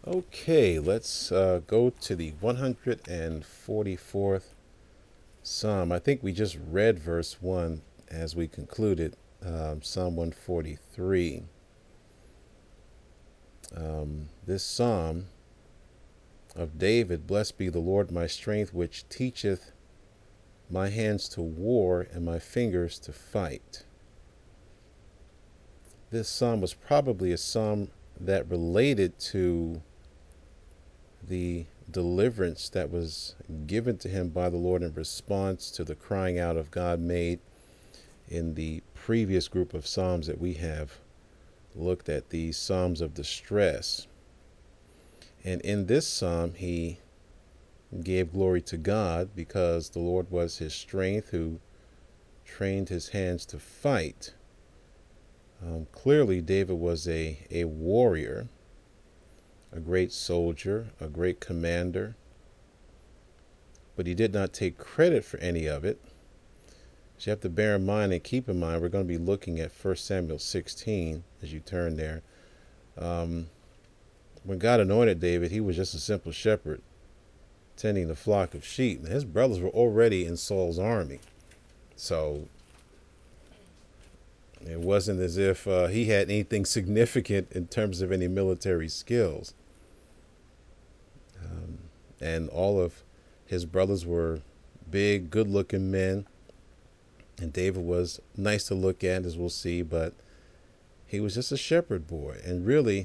Okay, let's go to the 144th Psalm. I think we just read verse 1 as we concluded Psalm 143. This Psalm of David: Blessed be the Lord my strength, which teacheth my hands to war and my fingers to fight. This psalm was probably a psalm that related to the deliverance that was given to him by the Lord in response to the crying out of God made in the previous group of psalms that we have looked at, these psalms of distress. And in this psalm, he gave glory to God because the Lord was his strength, who trained his hands to fight. Clearly, David was a warrior, a great soldier, a great commander, but he did not take credit for any of it. So you have to bear in mind and keep in mind, we're going to be looking at 1 Samuel 16 as you turn there. When God anointed David, he was just a simple shepherd tending the flock of sheep. And his brothers were already in Saul's army. So it wasn't as if he had anything significant in terms of any military skills. And all of his brothers were big, good-looking men. And David was nice to look at, as we'll see, but he was just a shepherd boy. And really,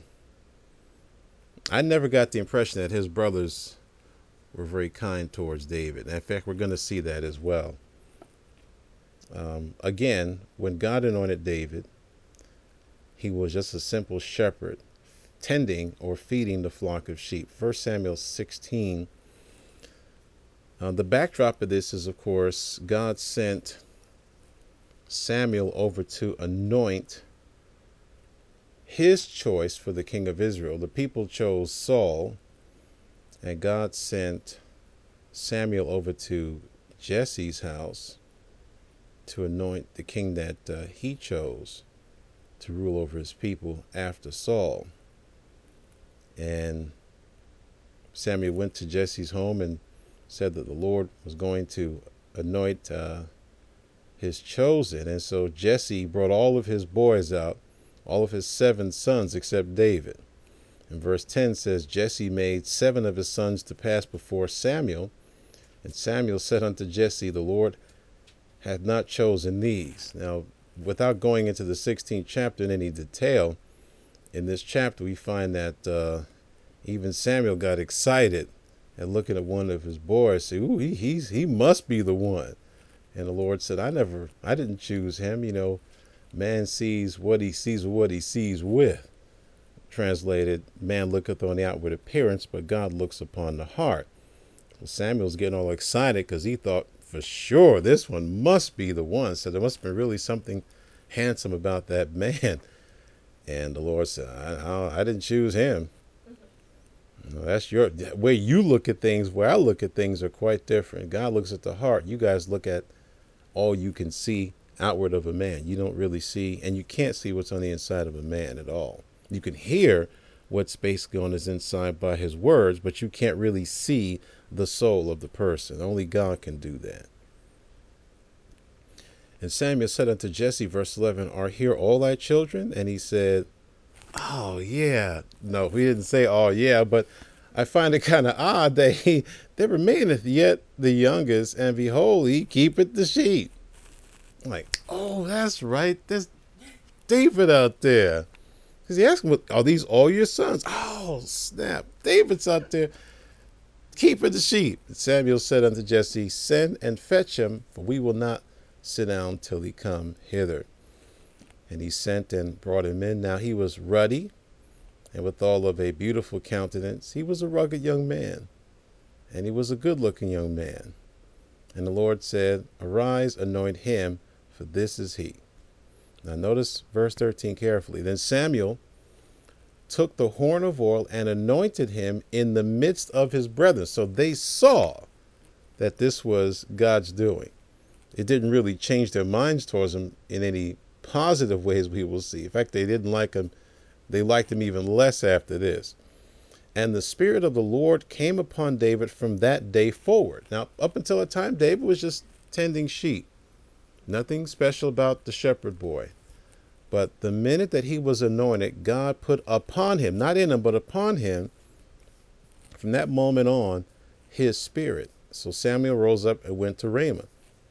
I never got the impression that his brothers were very kind towards David. In fact, we're going to see that as well. Again, when God anointed David, he was just a simple shepherd tending or feeding the flock of sheep. 1 Samuel 16. The backdrop of this is, of course, God sent Samuel over to anoint his choice for the king of Israel. The people chose Saul, and God sent Samuel over to Jesse's house to anoint the king that he chose to rule over his people after Saul. And Samuel went to Jesse's home and said that the Lord was going to anoint his chosen. And so Jesse brought all of his boys out, all of his 7 sons except David. And verse 10 says, Jesse made 7 of his sons to pass before Samuel. And Samuel said unto Jesse, the Lord hath not chosen these. Now, without going into the 16th chapter in any detail, in this chapter we find that even Samuel got excited at looking at one of his boys, say, "Ooh, he must be the one." And the Lord said, I didn't choose him. You know, man sees what he sees with. Translated, man looketh on the outward appearance, but God looks upon the heart. Well, Samuel's getting all excited because he thought for sure this one must be the one. So there must have been really something handsome about that man. And the Lord said, I didn't choose him. No, that's your way you look at things. Where I look at things are quite different. God looks at the heart. You guys look at all you can see outward of a man. You don't really see, and you can't see what's on the inside of a man at all. You can hear what's basically on his inside by his words, but you can't really see the soul of the person. Only God can do that. And Samuel said unto Jesse, verse 11, are here all thy children? And he said, oh, yeah. No, he didn't say, oh, yeah, but I find it kind of odd that there remaineth yet the youngest, and behold, he keepeth the sheep. I'm like, oh, that's right. There's David out there. Because he asked him, are these all your sons? Oh, snap. David's out there keeping the sheep. And Samuel said unto Jesse, send and fetch him, for we will not sit down till he come hither. And he sent and brought him in. Now he was ruddy, and withal of a beautiful countenance. He was a rugged young man, and he was a good-looking young man. And the Lord said, arise, anoint him, for this is he. Now notice verse 13 carefully. Then Samuel took the horn of oil and anointed him in the midst of his brethren. So they saw that this was God's doing. It didn't really change their minds towards him in any positive ways we will see. In fact, they didn't like him. They liked him even less after this. And the Spirit of the Lord came upon David from that day forward. Now, up until that time, David was just tending sheep. Nothing special about the shepherd boy. But the minute that he was anointed, God put upon him, not in him, but upon him, from that moment on, his spirit. So Samuel rose up and went to Ramah.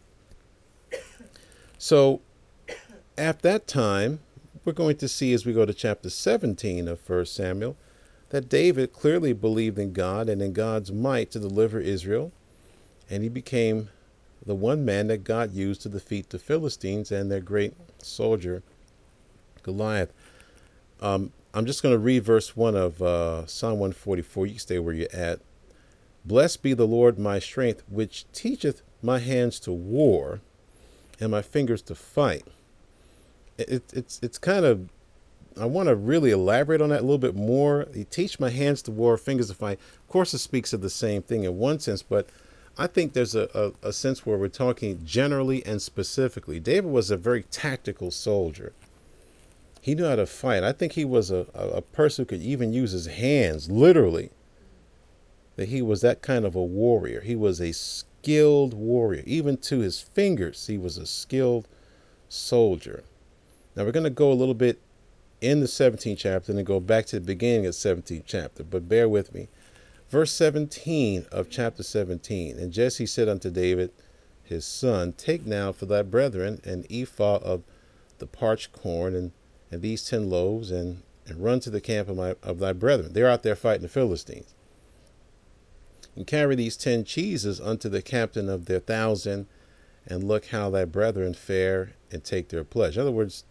So at that time, we're going to see as we go to chapter 17 of 1 Samuel, that David clearly believed in God and in God's might to deliver Israel. And he became the one man that God used to defeat the Philistines and their great soldier, Goliath. I'm just going to read verse 1 of Psalm 144. You can stay where you're at. Blessed be the Lord my strength, which teacheth my hands to war and my fingers to fight. It's kind of, I want to really elaborate on that a little bit more. He teach my hands to war, fingers to fight. Of course, it speaks of the same thing in one sense, but I think there's a sense where we're talking generally and specifically. David was a very tactical soldier. He knew how to fight. I think he was a person who could even use his hands, literally. That he was that kind of a warrior. He was a skilled warrior. Even to his fingers, he was a skilled soldier. Now we're going to go a little bit in the 17th chapter and then go back to the beginning of the 17th chapter. But bear with me. Verse 17 of chapter 17. And Jesse said unto David, his son, take now for thy brethren an ephah of the parched corn and these 10 loaves, and run to the camp of thy brethren. They're out there fighting the Philistines. And carry these 10 cheeses unto the captain of their 1,000, and look how thy brethren fare, and take their pledge. In other words,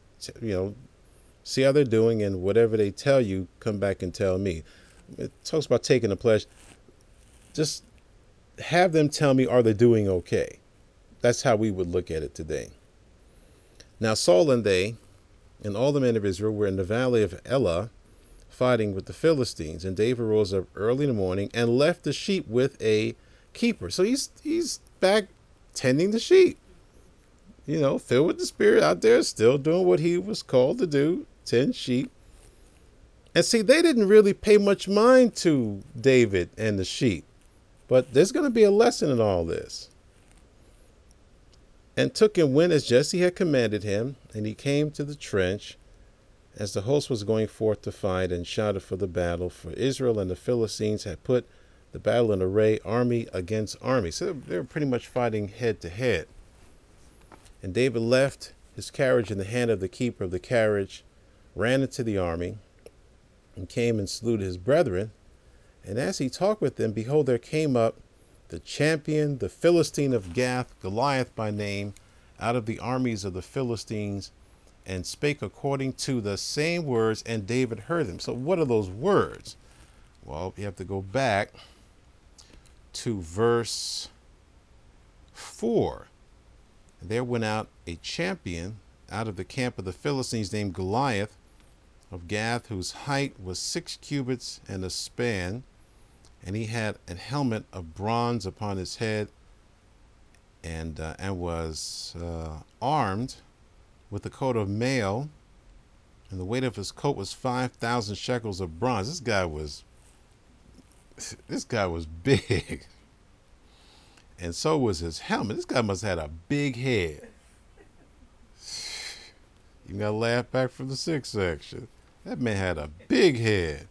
see how they're doing, and whatever they tell you, come back and tell me. It talks about taking a pledge. Just have them tell me, are they doing okay? That's how we would look at it today. Now Saul and they, and all the men of Israel, were in the valley of Elah, fighting with the Philistines. And David rose up early in the morning and left the sheep with a keeper. So he's back tending the sheep, filled with the Spirit, out there still doing what he was called to do, tend sheep. And see, they didn't really pay much mind to David and the sheep, but there's going to be a lesson in all this. And took and went as Jesse had commanded him, and he came to the trench as the host was going forth to fight, and shouted for the battle. For Israel and the Philistines had put the battle in array, army against army. So they were pretty much fighting head to head. And David left his carriage in the hand of the keeper of the carriage, ran into the army, and came and saluted his brethren. And as he talked with them, behold, there came up the champion, the Philistine of Gath, Goliath by name, out of the armies of the Philistines, and spake according to the same words, and David heard them. So what are those words? Well, you have to go back to verse 4. There went out a champion out of the camp of the Philistines named Goliath of Gath, whose height was 6 cubits and a span, and he had a helmet of bronze upon his head, and was armed with a coat of mail, and the weight of his coat was 5,000 shekels of bronze. This guy was big, and so was his helmet. This guy must have had a big head. You gotta laugh back from the 6th section. That man had a big head.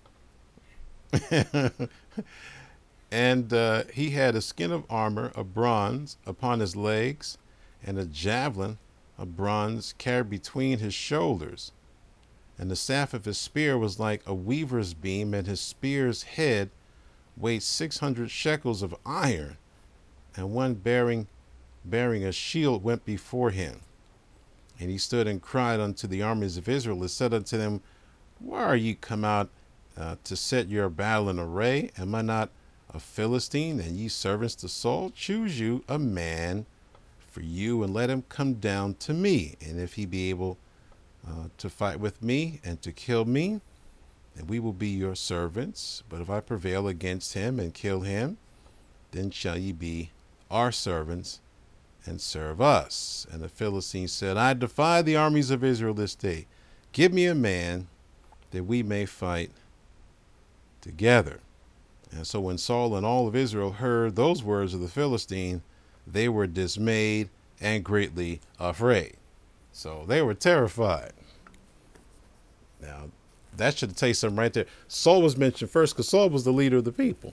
And he had a skin of armor of bronze upon his legs, and a javelin of bronze carried between his shoulders. And the staff of his spear was like a weaver's beam, and his spear's head weighed 600 shekels of iron. And one bearing a shield went before him. And he stood and cried unto the armies of Israel, and said unto them, why are ye come out to set your battle in array? Am I not a Philistine, and ye servants to Saul? Choose you a man for you, and let him come down to me. And if he be able to fight with me and to kill me, then we will be your servants. But if I prevail against him and kill him, then shall ye be our servants and serve us. And the Philistines said, I defy the armies of Israel this day. Give me a man that we may fight together. And so when Saul and all of Israel heard those words of the Philistine, they were dismayed and greatly afraid. So they were terrified. Now, that should tell you something right there. Saul was mentioned first because Saul was the leader of the people.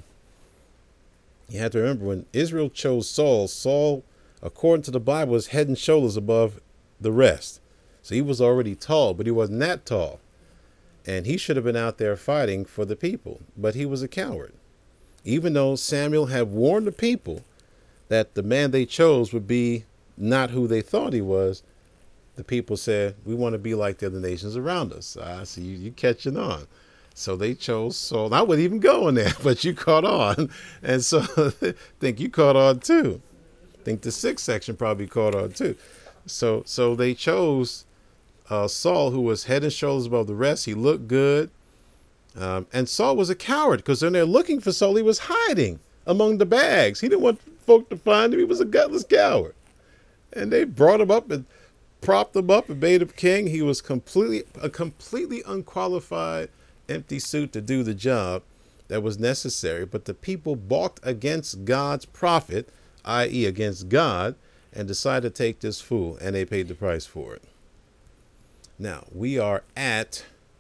You have to remember, when Israel chose Saul, Saul, according to the Bible, was head and shoulders above the rest. So he was already tall, but he wasn't that tall. And he should have been out there fighting for the people, but he was a coward. Even though Samuel had warned the people that the man they chose would be not who they thought he was, the people said, we want to be like the other nations around us. I see you catching on. So they chose Saul. I wouldn't even go in there, but you caught on. And so I think you caught on too. I think the 6th section probably caught on too. So they chose Saul, who was head and shoulders above the rest. He looked good. And Saul was a coward because when they're looking for Saul, he was hiding among the bags. He didn't want folk to find him. He was a gutless coward. And they brought him up and propped him up and made him king. He was a completely unqualified, empty suit to do the job that was necessary. But the people balked against God's prophet, i.e. against God, and decided to take this fool, and they paid the price for it. Now, we are at,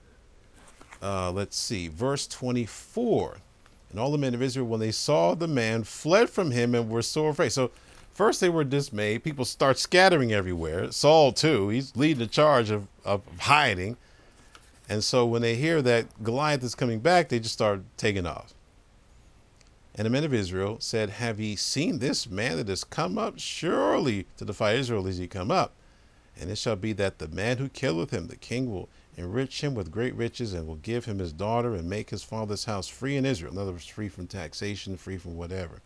let's see, verse 24. And all the men of Israel, when they saw the man, fled from him and were sore afraid. So first they were dismayed. People start scattering everywhere. Saul, too, he's leading the charge of hiding. And so when they hear that Goliath is coming back, they just start taking off. And the men of Israel said, have ye seen this man that has come up? Surely to defy Israel is he come up. And it shall be that the man who killeth him, the king will enrich him with great riches and will give him his daughter and make his father's house free in Israel. In other words, free from taxation, free from whatever.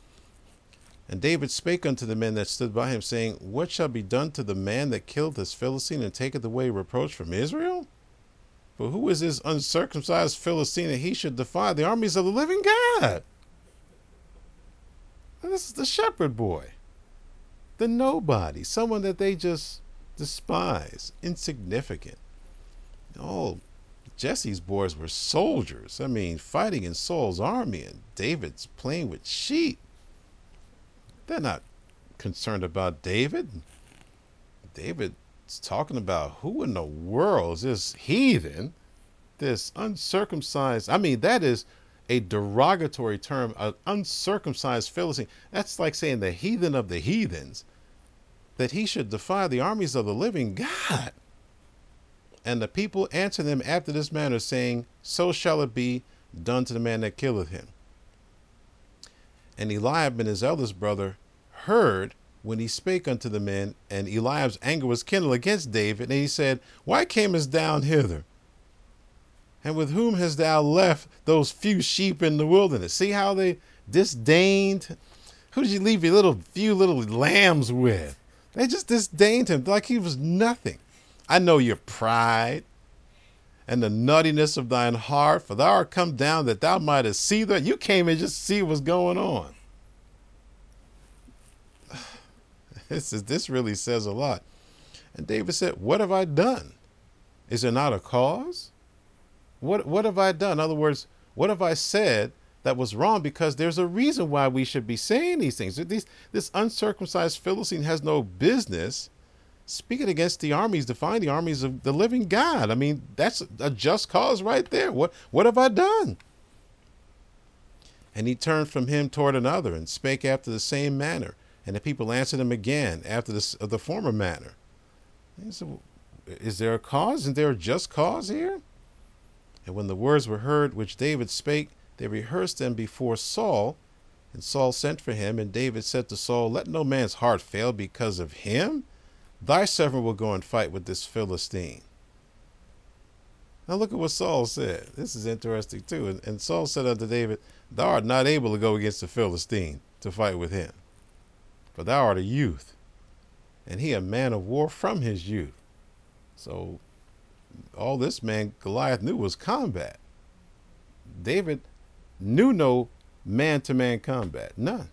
And David spake unto the men that stood by him, saying, what shall be done to the man that killed this Philistine and taketh away reproach from Israel? For who is this uncircumcised Philistine that he should defy the armies of the living God? And this is the shepherd boy, the nobody, someone that they just despise, insignificant. Oh, Jesse's boys were soldiers. I mean, fighting in Saul's army, and David's playing with sheep. They're not concerned about David. David's talking about who in the world is this heathen, this uncircumcised. I mean, that is a derogatory term, an uncircumcised Philistine. That's like saying the heathen of the heathens, that he should defy the armies of the living God. And the people answered them after this manner, saying, so shall it be done to the man that killeth him. And Eliab and his eldest brother heard when he spake unto the men, and Eliab's anger was kindled against David. And he said, why camest down hither? And with whom hast thou left those few sheep in the wilderness? See how they disdained? Who did you leave your few little lambs with? They just disdained him like he was nothing. I know your pride and the nuttiness of thine heart, for thou art come down that thou mightest see that. You came and just see what's going on. This really says a lot. And David said, what have I done? Is there not a cause? What have I done? In other words, what have I said that was wrong? Because there's a reason why we should be saying these things. This uncircumcised Philistine has no business speaking against the armies, defying the armies of the living God. I mean, that's a just cause right there. What have I done? And he turned from him toward another and spake after the same manner. And the people answered him again after the former manner. And he said, is there a cause? Isn't there a just cause here? And when the words were heard which David spake, they rehearsed them before Saul. And Saul sent for him. And David said to Saul, let no man's heart fail because of him. Thy servant will go and fight with this Philistine. Now look at what Saul said. This is interesting too. And Saul said unto David, thou art not able to go against the Philistine to fight with him. For thou art a youth, and he a man of war from his youth. So all this man Goliath knew was combat. David knew no man-to-man combat, none.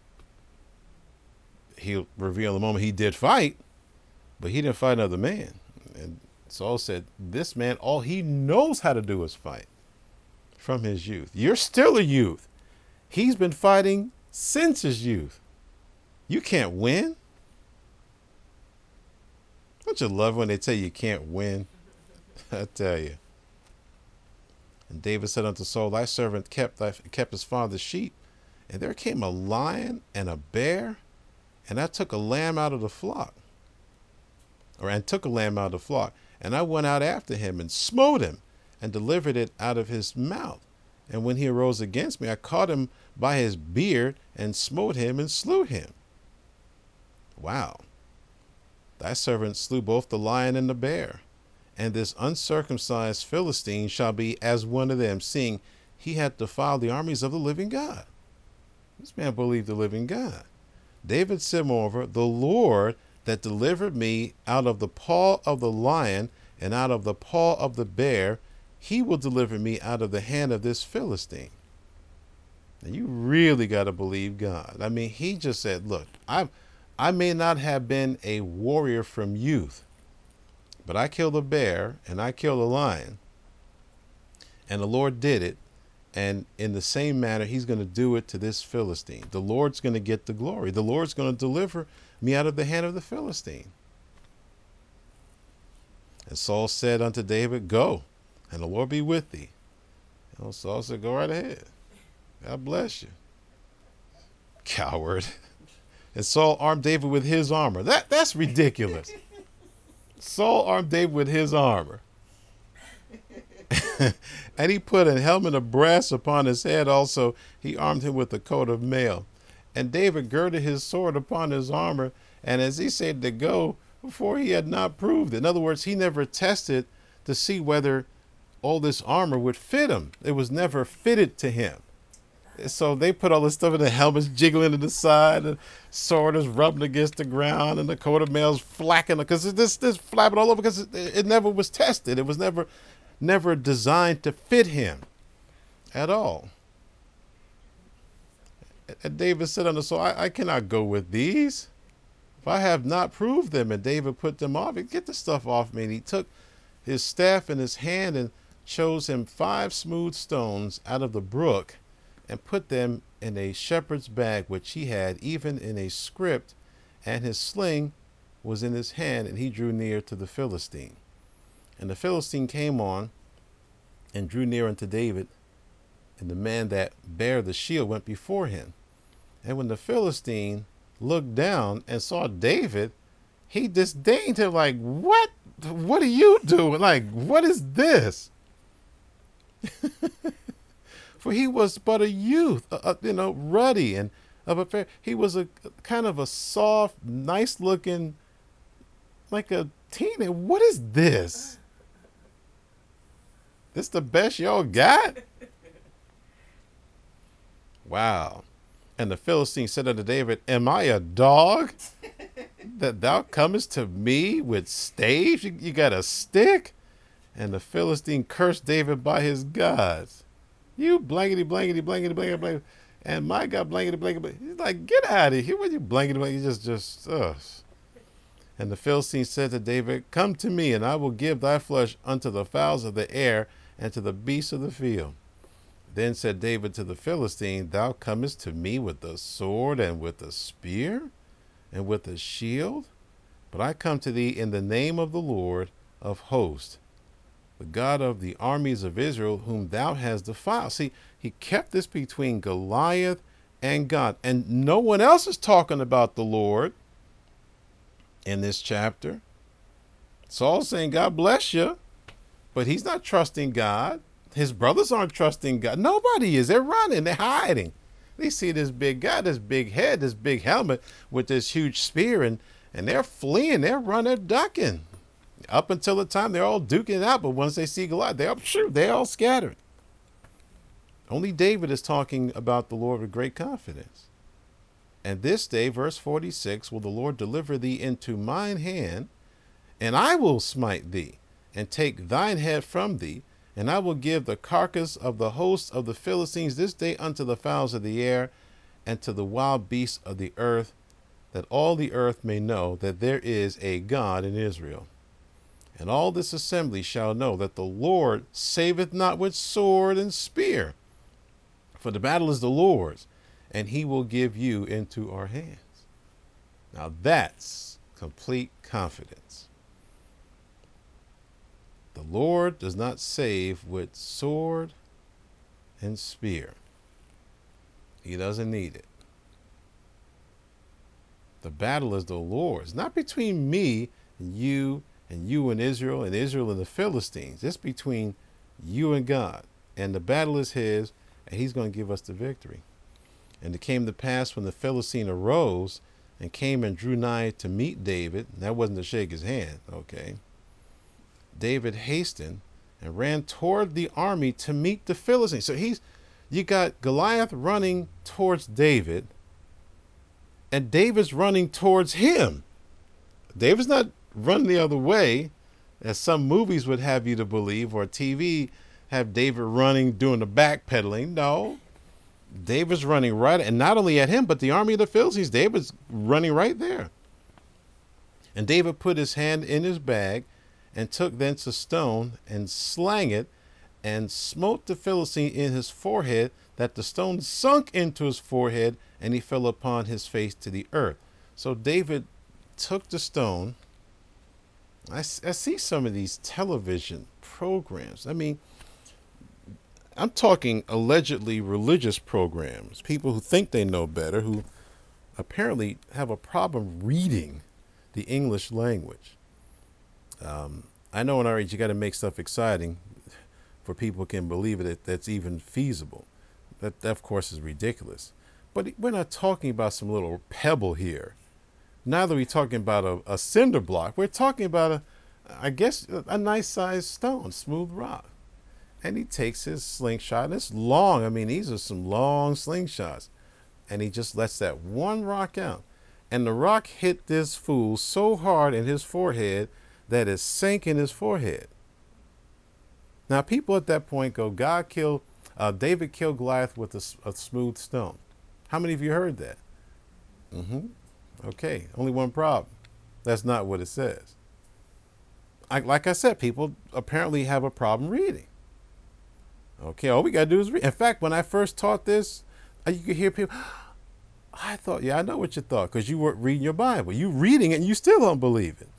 He'll reveal in a moment he did fight, but he didn't fight another man. And Saul said, this man, all he knows how to do is fight from his youth. You're still a youth, He's been fighting since his youth. You can't win. Don't you love when they tell you can't win? I tell you. And David said unto Saul, thy servant kept his father's sheep, and there came a lion and a bear, and I took a lamb out of the flock, and I went out after him and smote him and delivered it out of his mouth. And when he arose against me, I caught him by his beard and smote him and slew him. Wow. Thy servant slew both the lion and the bear, and this uncircumcised Philistine shall be as one of them, seeing he hath defiled the armies of the living God. This man believed the living God. David said, moreover, the Lord that delivered me out of the paw of the lion and out of the paw of the bear, he will deliver me out of the hand of this Philistine. Now you really got to believe God. I mean, he just said, look, I may not have been a warrior from youth, but I killed a bear and I killed a lion, and the Lord did it. And in the same manner, he's going to do it to this Philistine. The Lord's going to get the glory. The Lord's going to deliver me out of the hand of the Philistine. And Saul said unto David, go, and the Lord be with thee. And Saul said, go right ahead. God bless you. Coward. And Saul armed David with his armor. That's ridiculous. Saul armed David with his armor. And he put a helmet of brass upon his head. Also, he armed him with a coat of mail. And David girded his sword upon his armor. And as he said to go, before he had not proved it. In other words, he never tested to see whether all this armor would fit him. It was never fitted to him. So they put all this stuff in the helmet's jiggling to the side, and sword is rubbing against the ground, and the coat of mail's flacking because this flapping all over because it never was tested. It was never designed to fit him at all. And David said unto Saul, I cannot go with these, if I have not proved them. And David put them off. Get the stuff off me. And he took his staff in his hand and chose him 5 smooth stones out of the brook, and put them in a shepherd's bag which he had, even in a script, and his sling was in his hand, and he drew near to the Philistine. And the Philistine came on and drew near unto David, and the man that bare the shield went before him. And when the Philistine looked down and saw David, he disdained him, like, what are you doing? Like, what is this? For he was but a youth, ruddy and of a fair. He was a kind of a soft, nice looking, like a teenager. What is this? This the best y'all got? Wow. And the Philistine said unto David, am I a dog that thou comest to me with staves? You got a stick? And the Philistine cursed David by his gods. You blankety, blankety, blankety, blankety, blankety. And my God, blankety, blankety. He's like, get out of here. What you blankety, blankety? And the Philistine said to David, come to me, and I will give thy flesh unto the fowls of the air and to the beasts of the field. Then said David to the Philistine, thou comest to me with a sword and with a spear and with a shield? But I come to thee in the name of the Lord of hosts, the God of the armies of Israel, whom thou hast defiled. See, he kept this between Goliath and God. And no one else is talking about the Lord in this chapter. Saul's saying, God bless you, but he's not trusting God. His brothers aren't trusting God. Nobody is. They're running. They're hiding. They see this big guy, this big head, this big helmet with this huge spear, and they're fleeing. They're running, they're ducking. Up until the time they're all duking it out, but once they see Goliath, they're all scattered. Only David is talking about the Lord with great confidence. And this day, verse 46, will the Lord deliver thee into mine hand, and I will smite thee, and take thine head from thee, and I will give the carcass of the hosts of the Philistines this day unto the fowls of the air, and to the wild beasts of the earth, that all the earth may know that there is a God in Israel. And all this assembly shall know that the Lord saveth not with sword and spear. For the battle is the Lord's, and he will give you into our hands. Now that's complete confidence. The Lord does not save with sword and spear. He doesn't need it. The battle is the Lord's, not between me and you and Israel and the Philistines. It's between you and God. And the battle is his, and he's going to give us the victory. And it came to pass when the Philistine arose and came and drew nigh to meet David. That wasn't to shake his hand, okay. David hastened and ran toward the army to meet the Philistines. So you got Goliath running towards David, and David's running towards him. David's not running the other way, as some movies would have you to believe, or TV have David running, doing the backpedaling. No, David's running right, and not only at him, but the army of the Philistines. David's running right there. And David put his hand in his bag and took thence a stone and slang it and smote the Philistine in his forehead, that the stone sunk into his forehead, and he fell upon his face to the earth. So David took the stone. I see some of these television programs. I mean, I'm talking allegedly religious programs, people who think they know better, who apparently have a problem reading the English language. I know in our age you got to make stuff exciting for people who can believe it, that's even feasible. That of course is ridiculous. But we're not talking about some little pebble here. Neither are we talking about a cinder block. We're talking about a nice sized stone, smooth rock. And he takes his slingshot, and it's long. I mean, these are some long slingshots. And he just lets that one rock out. And the rock hit this fool so hard in his forehead that it sank in his forehead. Now, people at that point go, David killed Goliath with a smooth stone. How many of you heard that? Okay, only one problem. That's not what it says. Like I said, people apparently have a problem reading. Okay, all we got to do is read. In fact, when I first taught this, you could hear people, I thought, yeah, I know what you thought, because you weren't reading your Bible. You reading it and you still don't believe it.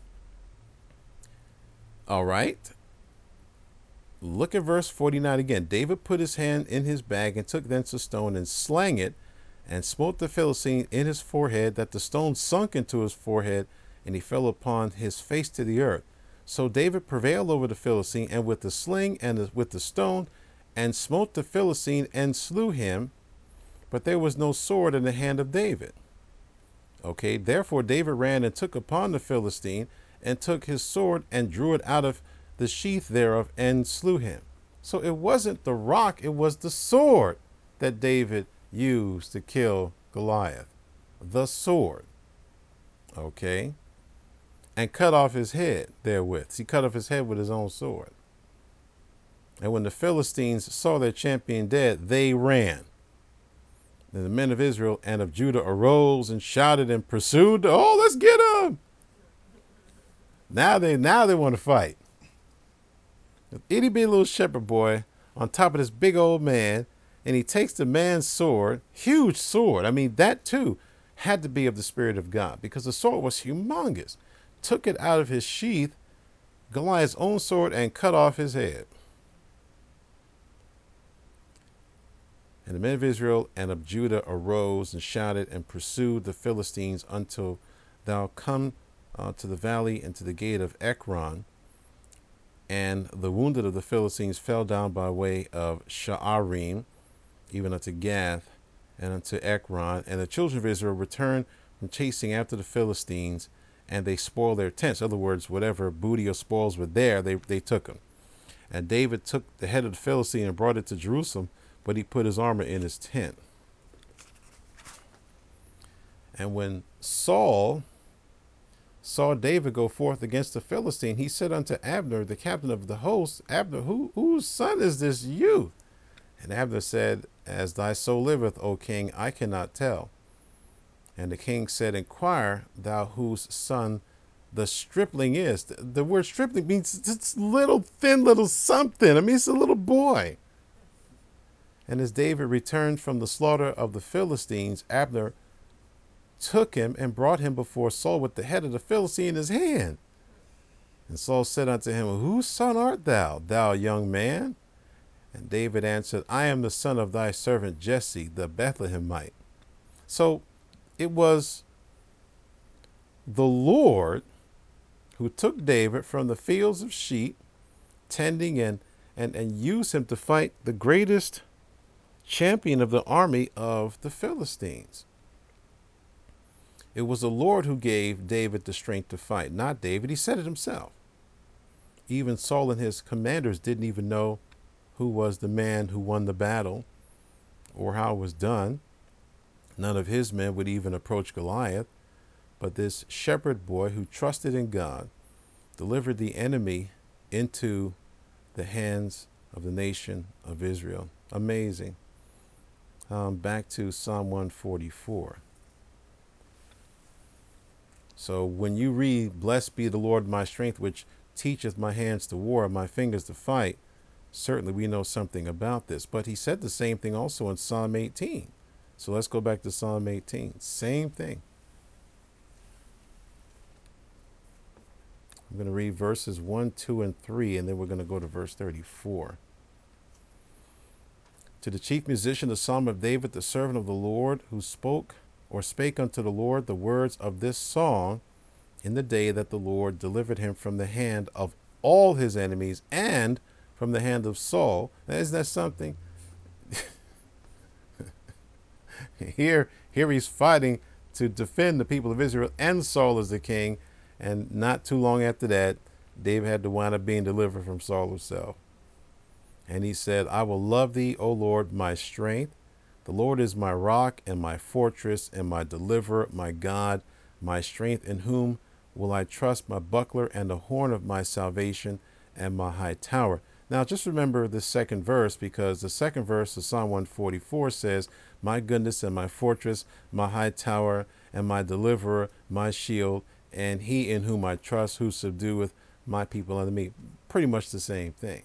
All right. Look at verse 49 again. David put his hand in his bag and took thence a stone and slang it and smote the Philistine in his forehead, that the stone sunk into his forehead, and he fell upon his face to the earth. So David prevailed over the Philistine, and with the sling and with the stone, and smote the Philistine and slew him. But there was no sword in the hand of David. Okay, therefore David ran and took upon the Philistine, and took his sword and drew it out of the sheath thereof and slew him. So it wasn't the rock, it was the sword that David used to kill Goliath. The sword. Okay. And cut off his head therewith. He cut off his head with his own sword. And when the Philistines saw their champion dead, they ran. Then the men of Israel and of Judah arose and shouted and pursued. Oh, let's get him. Now they want to fight. Itty bitty little shepherd boy on top of this big old man, and he takes the man's sword, huge sword. I mean, that too had to be of the Spirit of God, because the sword was humongous. Took it out of his sheath, Goliath's own sword, and cut off his head. And the men of Israel and of Judah arose and shouted and pursued the Philistines until thou come to the valley and to the gate of Ekron. And the wounded of the Philistines fell down by way of Sha'arim, even unto Gath and unto Ekron. And the children of Israel returned from chasing after the Philistines, and they spoiled their tents. In other words, whatever booty or spoils were there, they took them. And David took the head of the Philistine and brought it to Jerusalem, but he put his armor in his tent. And when Saul saw David go forth against the Philistine, he said unto Abner, the captain of the host, Abner, whose son is this youth? And Abner said, as thy soul liveth, O king, I cannot tell. And the king said, inquire thou whose son the stripling is. The word stripling means it's little, thin, little something. I mean, it's a little boy. And as David returned from the slaughter of the Philistines, Abner took him and brought him before Saul with the head of the Philistine in his hand. And Saul said unto him, Whose son art thou, thou young man? And David answered, I am the son of thy servant Jesse, the Bethlehemite. So it was the Lord who took David from the fields of sheep, tending and used him to fight the greatest champion of the army of the Philistines. It was the Lord who gave David the strength to fight, not David. He said it himself. Even Saul and his commanders didn't even know who was the man who won the battle or how it was done. None of his men would even approach Goliath. But this shepherd boy who trusted in God delivered the enemy into the hands of the nation of Israel. Amazing. Back to Psalm 144. So when you read, Blessed be the Lord my strength, which teacheth my hands to war, my fingers to fight, certainly we know something about this. But he said the same thing also in Psalm 18. So let's go back to Psalm 18. Same thing. I'm going to read verses 1, 2, and 3, and then we're going to go to verse 34. To the chief musician, the Psalm of David, the servant of the Lord, who spake unto the Lord the words of this song in the day that the Lord delivered him from the hand of all his enemies and from the hand of Saul. Now, isn't that something? Here he's fighting to defend the people of Israel, and Saul is the king. And not too long after that, David had to wind up being delivered from Saul himself. And he said, I will love thee, O Lord, my strength. The Lord is my rock and my fortress and my deliverer, my God, my strength, in whom will I trust, my buckler and the horn of my salvation and my high tower. Now, just remember the second verse, because the second verse of Psalm 144 says, my goodness and my fortress, my high tower and my deliverer, my shield, and he in whom I trust, who subdueth my people unto me. Pretty much the same thing.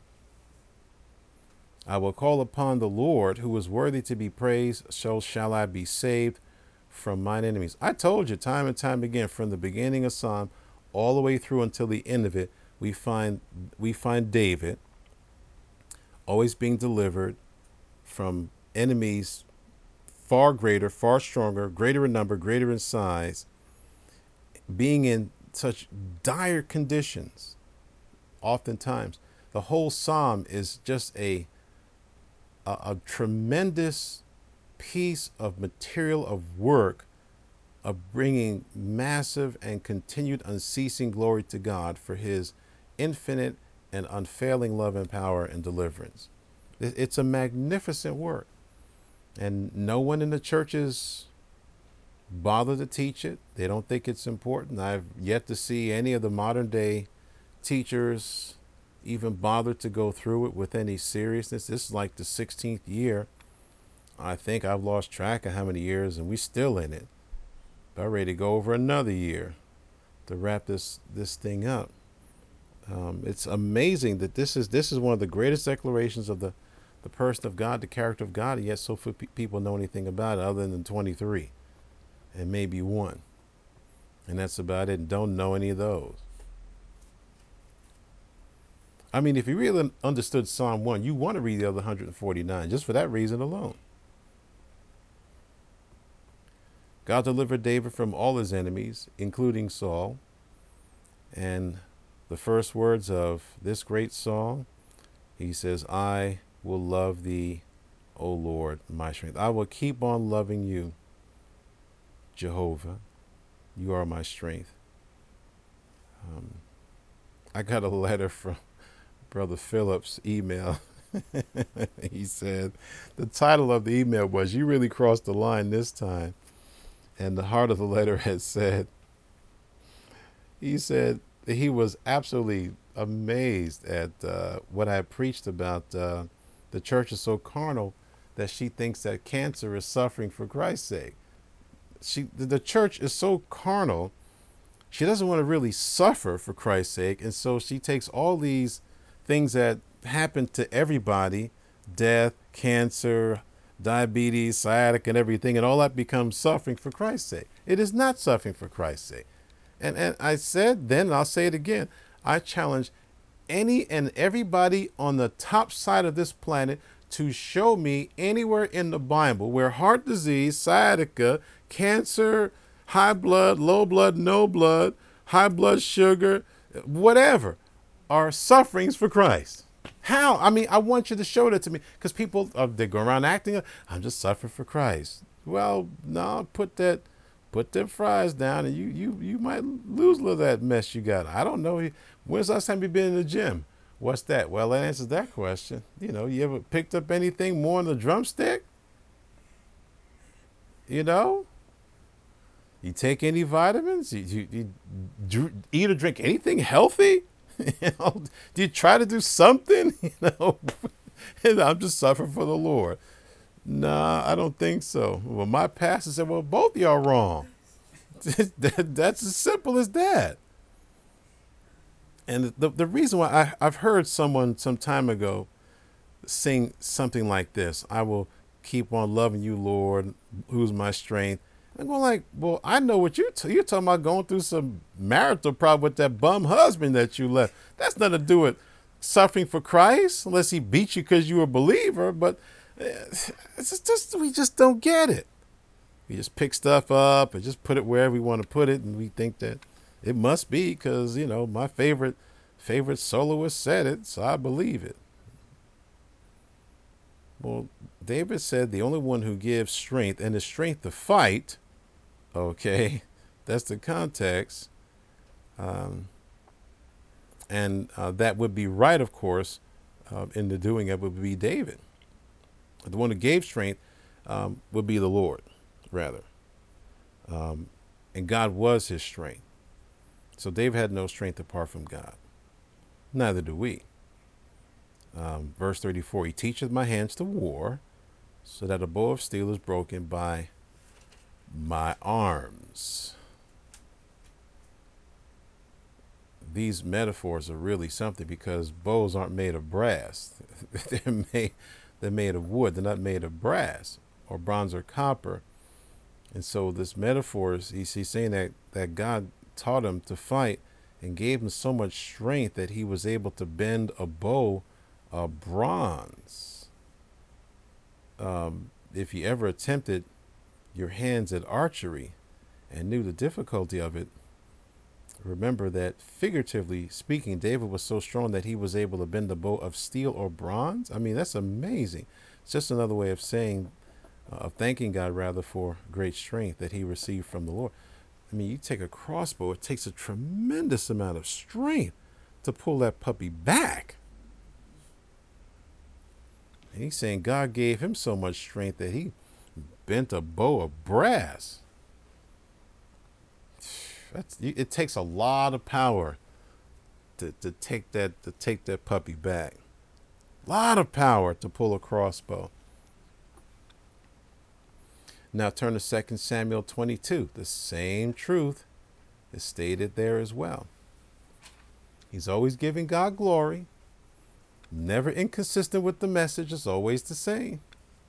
I will call upon the Lord, who is worthy to be praised, so shall I be saved from mine enemies. I told you time and time again, from the beginning of Psalm all the way through until the end of it, we find David always being delivered from enemies far greater, far stronger, greater in number, greater in size, being in such dire conditions. Oftentimes, the whole psalm is just a tremendous piece of material of work of bringing massive and continued unceasing glory to God for his infinite and unfailing love and power and deliverance. It's a magnificent work, and no one in the churches bother to teach it. They don't think it's important. I've yet to see any of the modern day teachers even bother to go through it with any seriousness. This is like the 16th year. I think I've lost track of how many years, and we're still in it. But I'm ready to go over another year to wrap this thing up. It's amazing that this is one of the greatest declarations of the person of God, the character of God, and yet so few people know anything about it other than 23 and maybe one. And that's about it. And don't know any of those. I mean, if you really understood Psalm 1, you want to read the other 149 just for that reason alone. God delivered David from all his enemies, including Saul. And the first words of this great song, he says, I will love thee, O Lord, my strength. I will keep on loving you, Jehovah. You are my strength. I got a letter from Brother Phillips' email. He said, the title of the email was, You Really Crossed the Line This Time. And the heart of the letter had said, he said that he was absolutely amazed at what I preached about the church is so carnal that she thinks that cancer is suffering for Christ's sake. The church is so carnal, she doesn't want to really suffer for Christ's sake. And so she takes all these things that happen to everybody, death, cancer, diabetes, sciatica, and everything, and all that becomes suffering for Christ's sake. It is not suffering for Christ's sake. And I said then, and I'll say it again, I challenge any and everybody on the top side of this planet to show me anywhere in the Bible where heart disease, sciatica, cancer, high blood, low blood, no blood, high blood sugar, whatever, are sufferings for Christ. How? I mean, I want you to show that to me, because people, they go around acting, I'm just suffering for Christ. Well, no, put them fries down, and you might lose a little of that mess you got. I don't know. When's the last time you been in the gym? What's that? Well, that answers that question. You ever picked up anything more than a drumstick? You know, you take any vitamins? You eat or drink anything healthy? Do you try to do something? And I'm just suffering for the Lord. Nah, I don't think so. Well, my pastor said, well, both of y'all wrong. That's as simple as that. And the reason why I've heard someone some time ago sing something like this: I will keep on loving you, Lord, who's my strength. I'm going like, well, I know what you're talking about, going through some marital problem with that bum husband that you left. That's nothing to do with suffering for Christ, unless he beat you because you were a believer. But it's just we just don't get it. We just pick stuff up and just put it wherever we want to put it, and we think that it must be because my favorite soloist said it, so I believe it. Well, David said the only one who gives strength, and the strength to fight, okay, that's the context, and that would be right, of course, in the doing it would be David. The one who gave strength would be the Lord, rather. And God was his strength. So David had no strength apart from God. Neither do we. Verse 34, he teacheth my hands to war, so that a bow of steel is broken by my arms. These metaphors are really something, because bows aren't made of brass. They're made of wood. They're not made of brass or bronze or copper. And so this metaphor is he's saying that God taught him to fight and gave him so much strength that he was able to bend a bow of bronze. If you ever attempted your hands at archery and knew the difficulty of it, remember that, figuratively speaking, David was so strong that he was able to bend a bow of steel or bronze. I mean, that's amazing. It's just another way of saying, of thanking God, rather, for great strength that he received from the Lord. I mean, you take a crossbow, it takes a tremendous amount of strength to pull that puppy back. And he's saying God gave him so much strength that he bent a bow of brass. It takes a lot of power to take that puppy back. A lot of power to pull a crossbow. Now turn to 2 Samuel 22. The same truth is stated there as well. He's always giving God glory, never inconsistent with the message. It's always the same.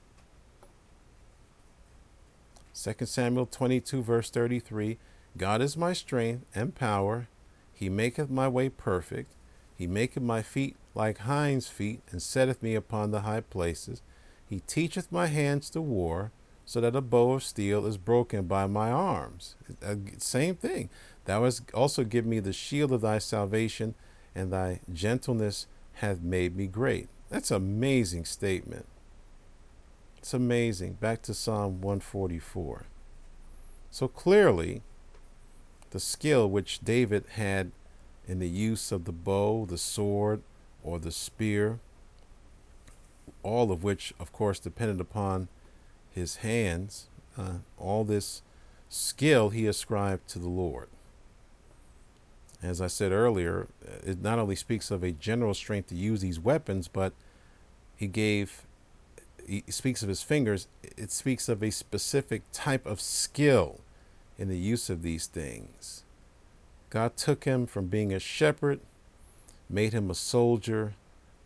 2 Samuel 22 verse 33. God is my strength and power. He maketh my way perfect. He maketh my feet like hinds' feet, and setteth me upon the high places. He teacheth my hands to war, so that a bow of steel is broken by my arms. Same thing. Thou hast also given me the shield of thy salvation, and thy gentleness hath made me great. That's an amazing statement. It's amazing. Back to Psalm 144. So clearly, the skill which David had in the use of the bow, the sword, or the spear, all of which, of course, depended upon his hands, all this skill he ascribed to the Lord. As I said earlier, it not only speaks of a general strength to use these weapons, but he speaks of his fingers. It speaks of a specific type of skill in the use of these things. God took him from being a shepherd, made him a soldier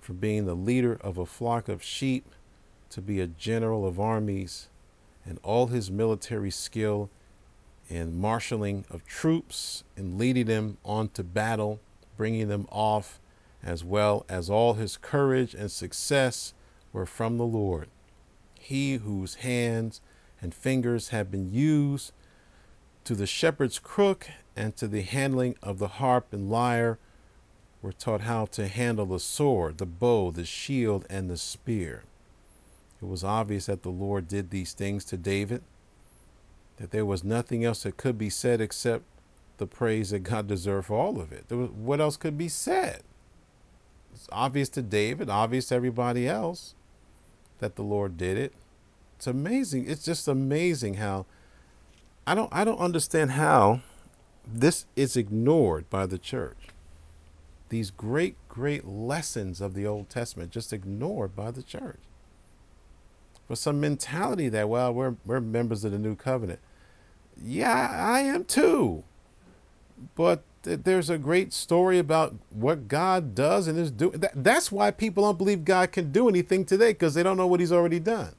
from being the leader of a flock of sheep to be a general of armies, and all his military skill in marshaling of troops and leading them on to battle, bringing them off, as well as all his courage and success were from the Lord. He whose hands and fingers have been used to the shepherd's crook and to the handling of the harp and lyre were taught how to handle the sword, the bow, the shield, and the spear. It was obvious that the Lord did these things to David, that there was nothing else that could be said except the praise that God deserved for all of it. What else could be said? It's obvious to David, obvious to everybody else that the Lord did it. It's amazing. It's just amazing how I don't understand how this is ignored by the church. These great lessons of the Old Testament just ignored by the church. For some mentality that, well, we're members of the new covenant. Yeah, I am too. But there's a great story about what God does and is doing. That's why people don't believe God can do anything today, because they don't know what he's already done.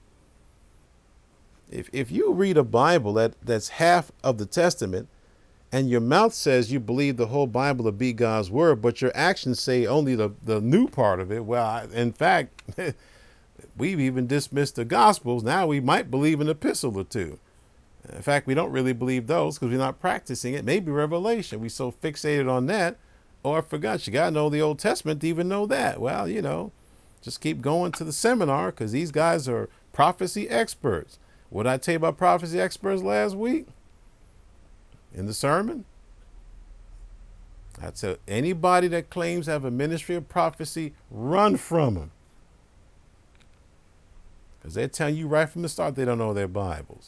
If you read a Bible that's half of the Testament, and your mouth says you believe the whole Bible to be God's word, but your actions say only the new part of it, well, in fact, we've even dismissed the Gospels. Now we might believe an epistle or two. In fact, we don't really believe those because we're not practicing it. Maybe Revelation. We so fixated on that. Oh, I forgot. You got to know the Old Testament to even know that. Well, just keep going to the seminar because these guys are prophecy experts. What did I tell you about prophecy experts last week in the sermon? I said, anybody that claims to have a ministry of prophecy, run from them. Because they're telling you right from the start they don't know their Bibles.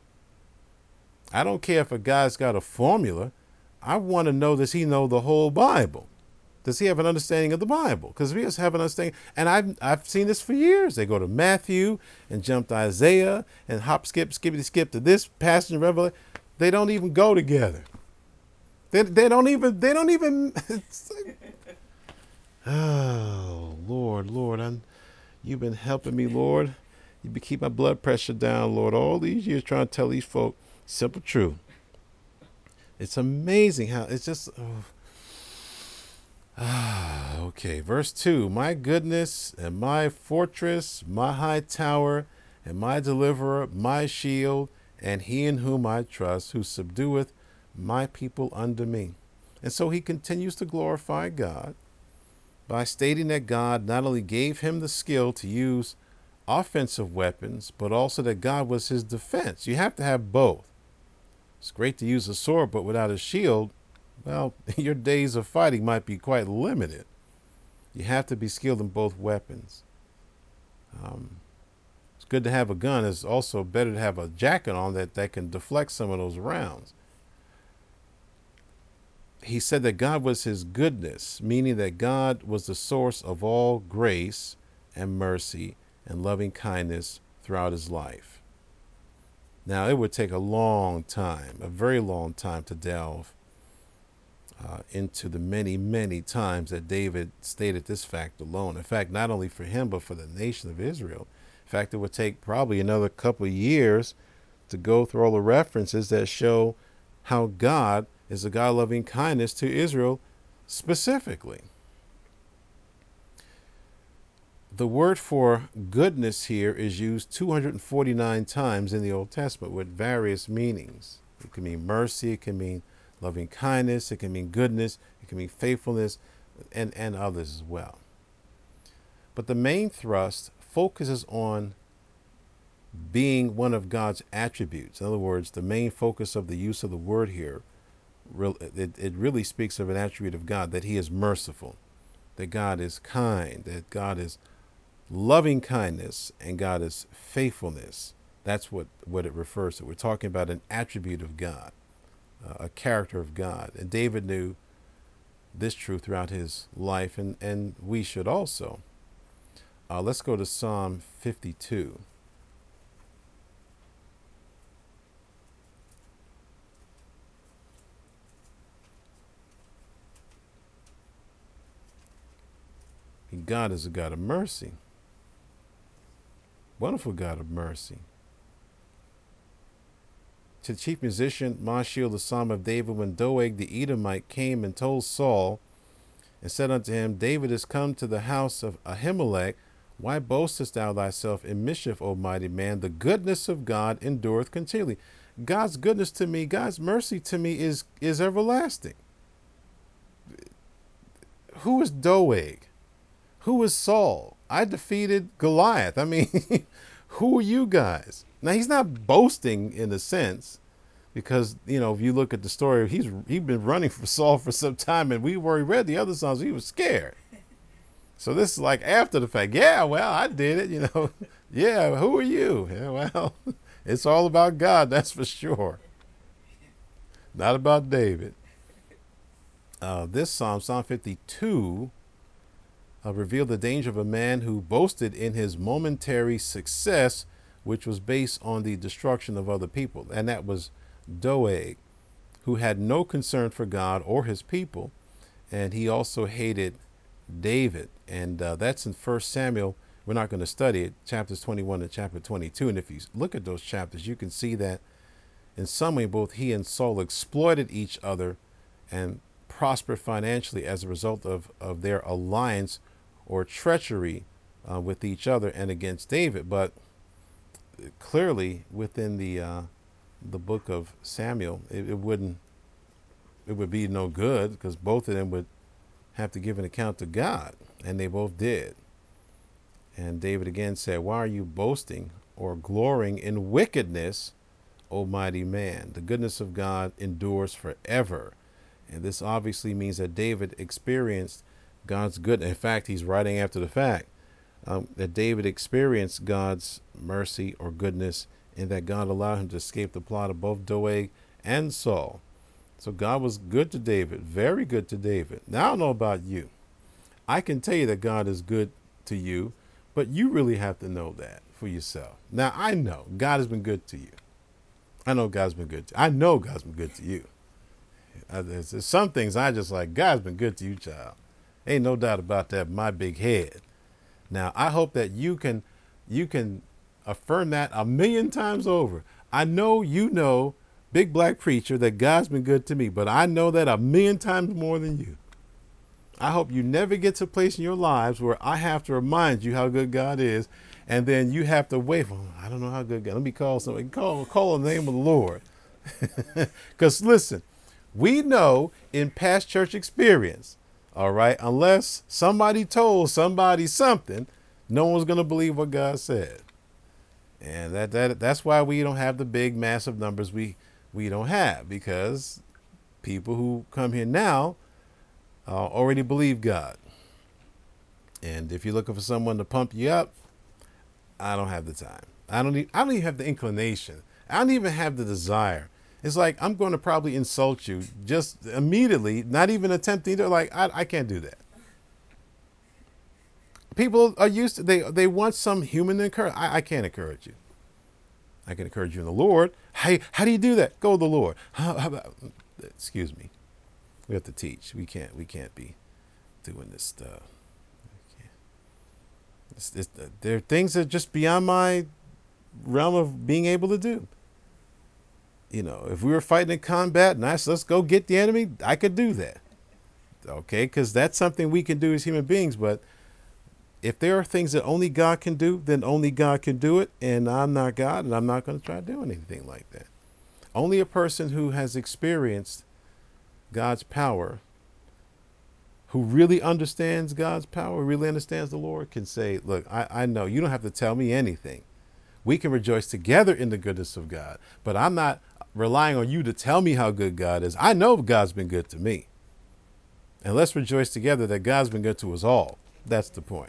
I don't care if a guy's got a formula. I want to know, does he know the whole Bible? Does he have an understanding of the Bible? Because if he doesn't have an understanding, and I've seen this for years. They go to Matthew and jump to Isaiah and hop, skip to this passage in Revelation. They don't even go together. They don't even. Oh, Lord, you've been helping me, Lord. You've been keeping my blood pressure down, Lord, all these years trying to tell these folk simple truth. It's amazing how it's just. Okay, verse 2. My goodness and my fortress, my high tower, and my deliverer, my shield, and he in whom I trust, who subdueth my people under me. And so he continues to glorify God by stating that God not only gave him the skill to use offensive weapons, but also that God was his defense. You have to have both. It's great to use a sword, but without a shield, well, your days of fighting might be quite limited. You have to be skilled in both weapons. It's good to have a gun. It's also better to have a jacket on that can deflect some of those rounds. He said that God was his goodness, meaning that God was the source of all grace and mercy and loving kindness throughout his life. Now, it would take a long time, a very long time, to delve into the many times that David stated this fact alone. In fact, not only for him, but for the nation of Israel. In fact, it would take probably another couple of years to go through all the references that show how God is a God of loving kindness to Israel specifically. The word for goodness here is used 249 times in the Old Testament with various meanings. It can mean mercy, it can mean loving kindness, it can mean goodness, it can mean faithfulness, and others as well. But the main thrust focuses on being one of God's attributes. In other words, the main focus of the use of the word here, it really speaks of an attribute of God, that he is merciful, that God is kind, that God is loving kindness, and God is faithfulness. That's what it refers to. We're talking about an attribute of God, a character of God. And David knew this truth throughout his life, and we should also. Let's go to Psalm 52. God is a God of mercy. Wonderful God of mercy. To the chief musician, Mashiel, the Psalm of David, when Doeg the Edomite came and told Saul and said unto him, David is come to the house of Ahimelech. Why boastest thou thyself in mischief, O mighty man? The goodness of God endureth continually. God's goodness to me, God's mercy to me is everlasting. Who is Doeg? Who is Saul? I defeated Goliath. I mean, who are you guys? Now, he's not boasting in a sense, because, you know, if you look at the story, he's been running for Saul for some time, and we've already read the other Psalms. He was scared. So this is like after the fact. Yeah, well, I did it, you know. Yeah, who are you? Yeah, well, it's all about God, that's for sure. Not about David. This Psalm, Psalm 52, revealed the danger of a man who boasted in his momentary success, which was based on the destruction of other people. And that was Doeg, who had no concern for God or his people. And he also hated David. And that's in 1 Samuel. We're not going to study it, chapters 21 and chapter 22. And if you look at those chapters, you can see that in some way, both he and Saul exploited each other and prospered financially as a result of their alliance or treachery with each other and against David. But clearly within the book of Samuel, it would be no good, because both of them would have to give an account to God, and they both did. And David again said, why are you boasting or glorying in wickedness, O mighty man? The goodness of God endures forever. And this obviously means that David experienced God's good. In fact, he's writing after the fact that David experienced God's mercy or goodness, and that God allowed him to escape the plot of both Doeg and Saul. So God was good to David, very good to David. Now, I don't know about you. I can tell you that God is good to you, but you really have to know that for yourself. Now, I know God has been good to you. I know God's been good to you. I know God's been good to you. There's some things I just like, God's been good to you, child. Ain't no doubt about that in my big head. Now, I hope that you can affirm that 1,000,000 times over. I know you know, big black preacher, that God's been good to me, but I know that 1,000,000 times more than you. I hope you never get to a place in your lives where I have to remind you how good God is, and then you have to wait for, I don't know how good God. Let me call somebody. Call the name of the Lord. Because listen, we know in past church experience, all right, unless somebody told somebody something, no one's going to believe what God said. And that's why we don't have the big, massive numbers we don't have, because people who come here now already believe God. And if you're looking for someone to pump you up, I don't have the time. I don't even have the inclination. I don't even have the desire. It's like, I'm going to probably insult you just immediately, not even attempting to, like, I can't do that. People are used to, they want some human encouragement. I can't encourage you. I can encourage you in the Lord. Hey, how do you do that? Go with the Lord. How about, excuse me. We have to teach. We can't be doing this stuff. There are things that are just beyond my realm of being able to do. You know, if we were fighting in combat and I said, let's go get the enemy, I could do that. Okay, because that's something we can do as human beings. But if there are things that only God can do, then only God can do it. And I'm not God, and I'm not going to try doing anything like that. Only a person who has experienced God's power, who really understands God's power, really understands the Lord, can say, look, I know you don't have to tell me anything. We can rejoice together in the goodness of God, but I'm not relying on you to tell me how good God is. I know God's been good to me. And let's rejoice together that God's been good to us all. That's the point.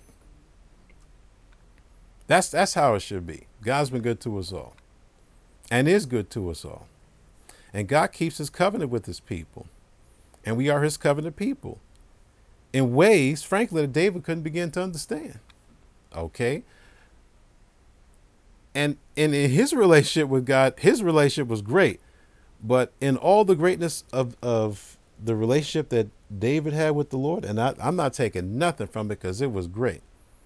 That's how it should be. God's been good to us all and is good to us all. And God keeps his covenant with his people. And we are his covenant people in ways, frankly, that David couldn't begin to understand. Okay. And in his relationship with God, his relationship was great. But in all the greatness of the relationship that David had with the Lord, and I'm not taking nothing from it because it was great.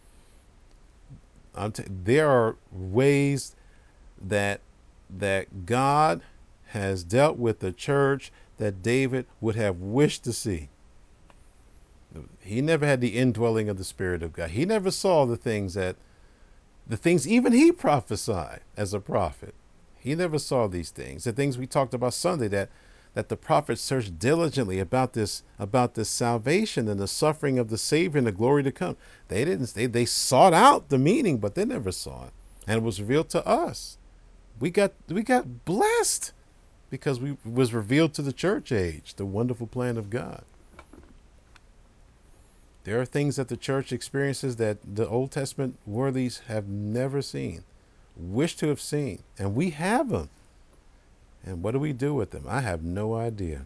There are ways that God has dealt with the church that David would have wished to see. He never had the indwelling of the Spirit of God. He never saw the things even he prophesied as a prophet. He never saw these things. The things we talked about Sunday, that the prophets searched diligently about this salvation and the suffering of the Savior and the glory to come. They sought out the meaning, but they never saw it. And it was revealed to us. We got blessed because it was revealed to the church age, the wonderful plan of God. There are things that the church experiences that the Old Testament worthies have never seen, wish to have seen, and we have them. And what do we do with them? I have no idea.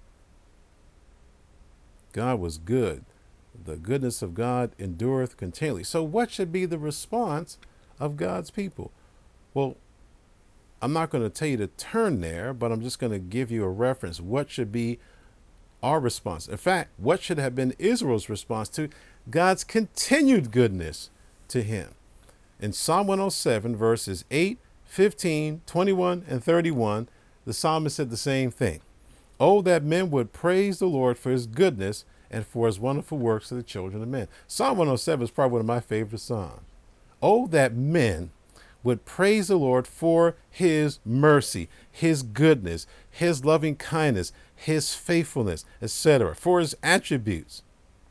God was good. The goodness of God endureth continually. So what should be the response of God's people? Well, I'm not going to tell you to turn there, but I'm just going to give you a reference. What should be our response? In fact, what should have been Israel's response to God's continued goodness to him? In Psalm 107, verses 8, 15, 21, and 31, the psalmist said the same thing. Oh, that men would praise the Lord for his goodness and for his wonderful works to the children of men. Psalm 107 is probably one of my favorite psalms. Oh, that men would praise the Lord for his mercy, his goodness, his loving kindness, his faithfulness, etc., for his attributes,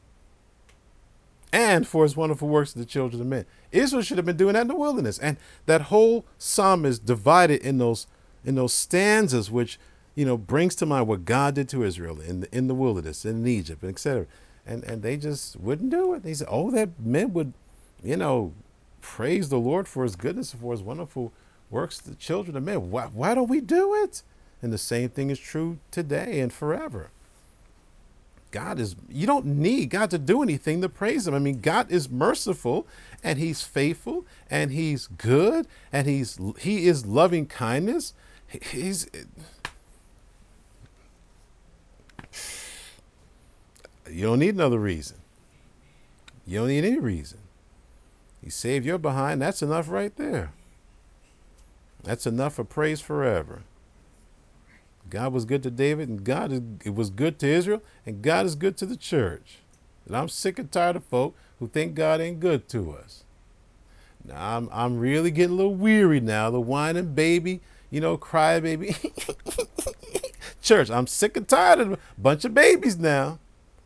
and for his wonderful works to the children of men. Israel should have been doing that in the wilderness. And that whole psalm is divided in those stanzas, which, brings to mind what God did to Israel in the wilderness, in Egypt, and etc. And they just wouldn't do it. They said, oh, that men would, praise the Lord for his goodness and for his wonderful works to the children of men. Why don't we do it? And the same thing is true today and forever. You don't need God to do anything to praise him. I mean, God is merciful and he's faithful and he's good and he is loving kindness. You don't need another reason. You don't need any reason. He saved your behind. That's enough right there. That's enough for praise forever. God was good to David, and it was good to Israel, and God is good to the church. And I'm sick and tired of folk who think God ain't good to us. Now I'm really getting a little weary now. The whining baby, cry baby. Church, I'm sick and tired of a bunch of babies now.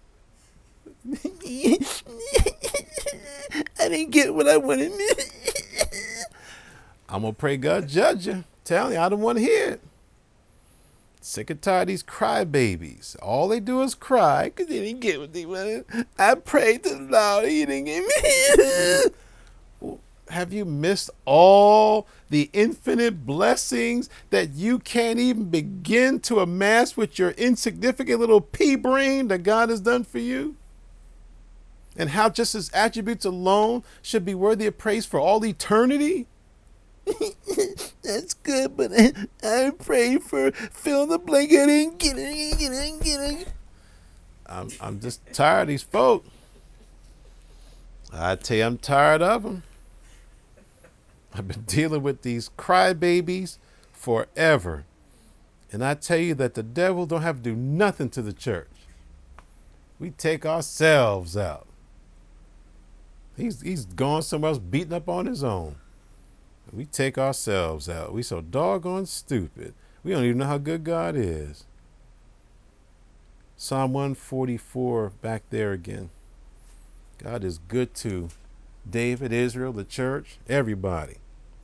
I didn't get what I wanted. I'm going to pray God judge you. Tell you, I don't want to hear it. Sick and tired of these crybabies. All they do is cry because they didn't get what they wanted. I prayed to the Lord. He didn't give me. Have you missed all the infinite blessings that you can't even begin to amass with your insignificant little pea brain that God has done for you? And how just his attributes alone should be worthy of praise for all eternity? That's good, but I prayed for fill in the blank. I didn't get it. I'm just tired of these folk. I tell you, I'm tired of them. I've been dealing with these crybabies forever. And I tell you that the devil don't have to do nothing to the church. We take ourselves out. He's gone somewhere else beating up on his own. We take ourselves out. We so doggone stupid. We don't even know how good God is. Psalm 144, back there again. God is good to David, Israel, the church, everybody.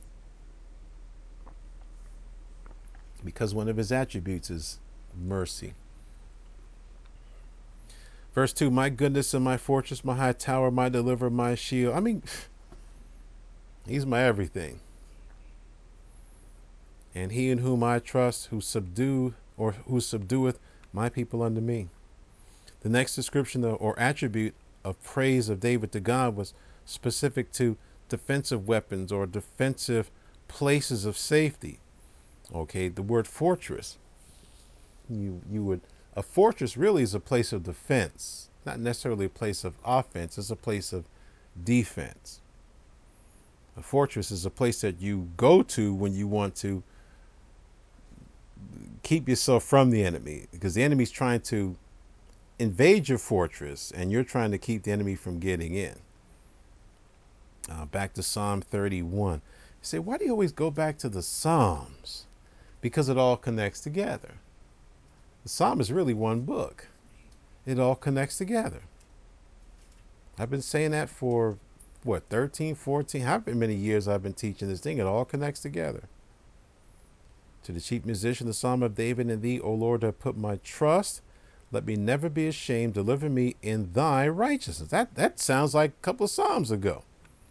Because one of his attributes is mercy. Verse 2, my goodness and my fortress, my high tower, my deliverer, my shield. I mean, he's my everything. And he in whom I trust, who subdueth my people unto me. The next description or attribute of praise of David to God was specific to defensive weapons or defensive places of safety. Okay, the word fortress. You would A fortress really is a place of defense, not necessarily a place of offense. It's a place of defense. A fortress is a place that you go to when you want to keep yourself from the enemy, because the enemy's trying to invade your fortress and you're trying to keep the enemy from getting in. Back to Psalm 31. You say, why do you always go back to the Psalms? Because it all connects together. The Psalm is really one book. It all connects together. I've been saying that for, 13, 14, however many years I've been teaching this thing. It all connects together. To the chief musician, the Psalm of David, in thee, O Lord, I put my trust. Let me never be ashamed. Deliver me in thy righteousness. That sounds like a couple of Psalms ago.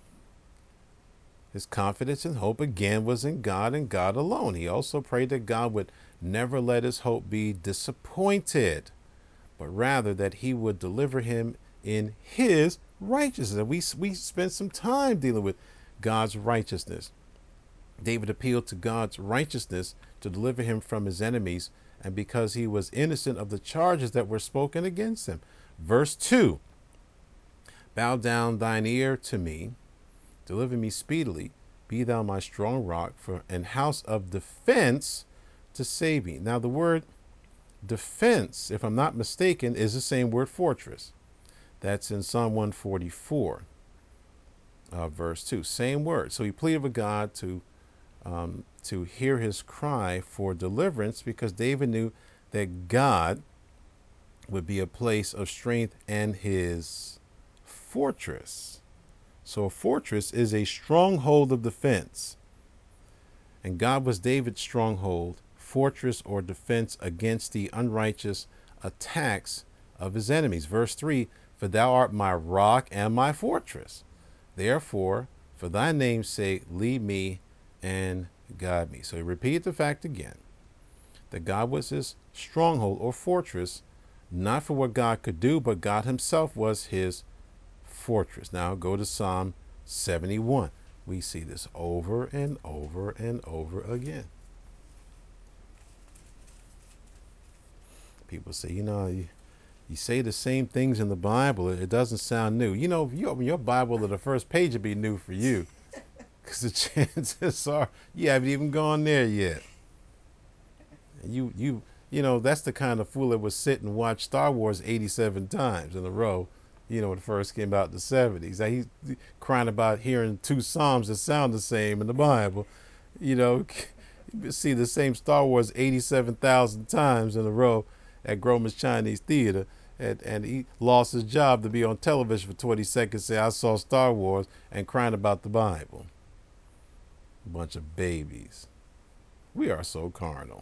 His confidence and hope again was in God and God alone. He also prayed that God would never let his hope be disappointed, but rather that he would deliver him in his righteousness. And we spent some time dealing with God's righteousness. David appealed to God's righteousness to deliver him from his enemies, and because he was innocent of the charges that were spoken against him. Verse 2, bow down thine ear to me, deliver me speedily, be thou my strong rock, for an house of defense to save me. Now the word defense, if I'm not mistaken, is the same word fortress. That's in Psalm 144, verse 2, same word. So he pleaded with God to hear his cry for deliverance, because David knew that God would be a place of strength and his fortress. So a fortress is a stronghold of defense. And God was David's stronghold, fortress, or defense against the unrighteous attacks of his enemies. Verse 3, for thou art my rock and my fortress. Therefore, for thy name's sake, lead me and guide me. So he repeated the fact again, that God was his stronghold or fortress, not for what God could do, but God himself was his fortress. Now go to Psalm 71. We see this over and over and over again. People say, you say the same things in the Bible, it doesn't sound new. If you open your Bible, the first page would be new for you, because the chances are you haven't even gone there yet. That's the kind of fool that would sit and watch Star Wars 87 times in a row, when it first came out in the 70s. He's crying about hearing two Psalms that sound the same in the Bible. You see the same Star Wars 87,000 times in a row at Grauman's Chinese Theater, and he lost his job to be on television for 20 seconds, say, I saw Star Wars, and crying about the Bible. A bunch of babies. We are so carnal.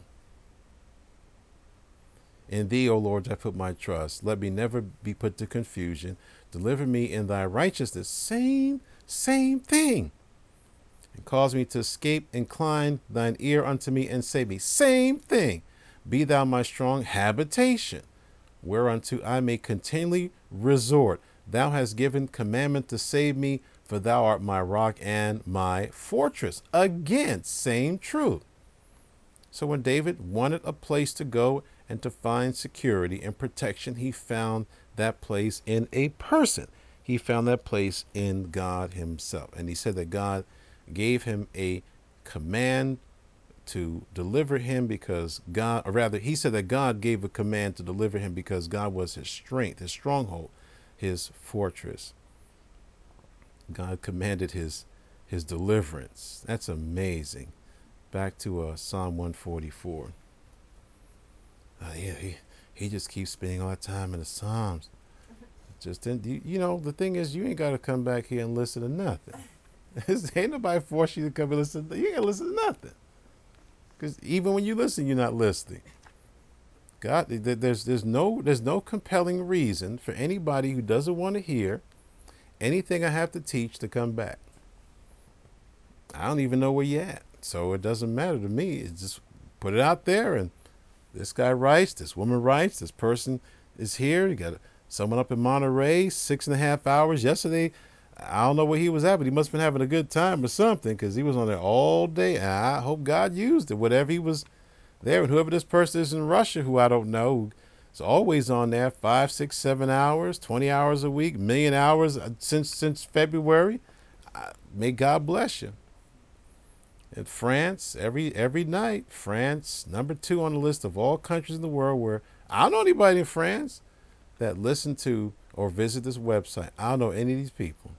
In thee, O Lord, I put my trust. Let me never be put to confusion. Deliver me in thy righteousness. Same thing. And cause me to escape. Incline thine ear unto me and save me. Same thing. Be thou my strong habitation, whereunto I may continually resort. Thou hast given commandment to save me, for thou art my rock and my fortress. Again, same truth. So when David wanted a place to go and to find security and protection, he found that place in a person. He found that place in God himself. And he said that God gave him a command to deliver him because God, or rather, he said that God gave a command to deliver him because God was his strength, his stronghold, his fortress. God commanded his deliverance. That's amazing. Back to Psalm 144. He just keeps spending all that time in the Psalms. The thing is, you ain't got to come back here and listen to nothing. Ain't nobody force you to come and listen. You ain't got to listen to nothing. Because even when you listen, you're not listening. God, there's no compelling reason for anybody who doesn't want to hear anything I have to teach to come back. I don't even know where you're at, so it doesn't matter to me. It's just put it out there, and this guy writes, this woman writes, this person is here. You got someone up in Monterey, 6.5 hours yesterday. I don't know where he was at, but he must have been having a good time or something, because he was on there all day. And I hope God used it, whatever he was there. And whoever this person is in Russia, who I don't know, who It's always on there, 5, 6, 7 hours, 20 hours a week, million hours since February. May God bless you. In France, every night, France, #2 on the list of all countries in the world where I don't know anybody in France that listen to or visit this website. I don't know any of these people.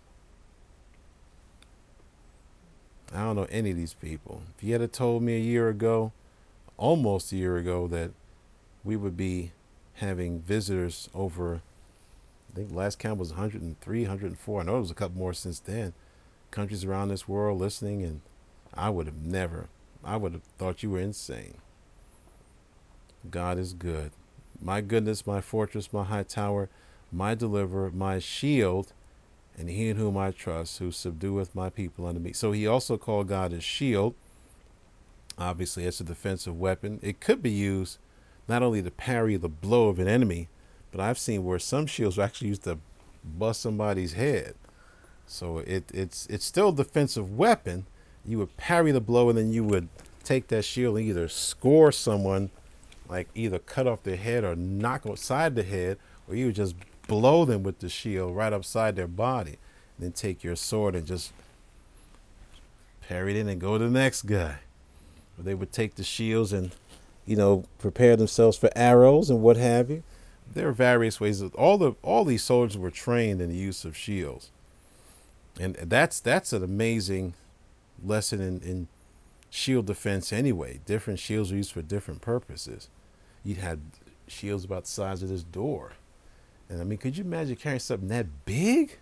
I don't know any of these people. If you had told me a year ago, almost a year ago, that we would be having visitors over, I think last count was 103, 104. I know there was a couple more since then. Countries around this world listening, and I would have thought you were insane. God is good. My goodness, my fortress, my high tower, my deliverer, my shield, and he in whom I trust, who subdueth my people unto me. So he also called God his shield. Obviously, it's a defensive weapon. It could be used not only to parry the blow of an enemy, but I've seen where some shields were actually used to bust somebody's head. So it's still a defensive weapon. You would parry the blow, and then you would take that shield and either score someone, like either cut off their head or knock outside the head, or you would just blow them with the shield right upside their body. And then take your sword and just parry it in and go to the next guy. Or they would take the shields and, prepare themselves for arrows and what have you. There are various ways. All these soldiers were trained in the use of shields. And that's an amazing lesson in shield defense anyway. Different shields are used for different purposes. You had shields about the size of this door. And I mean, could you imagine carrying something that big?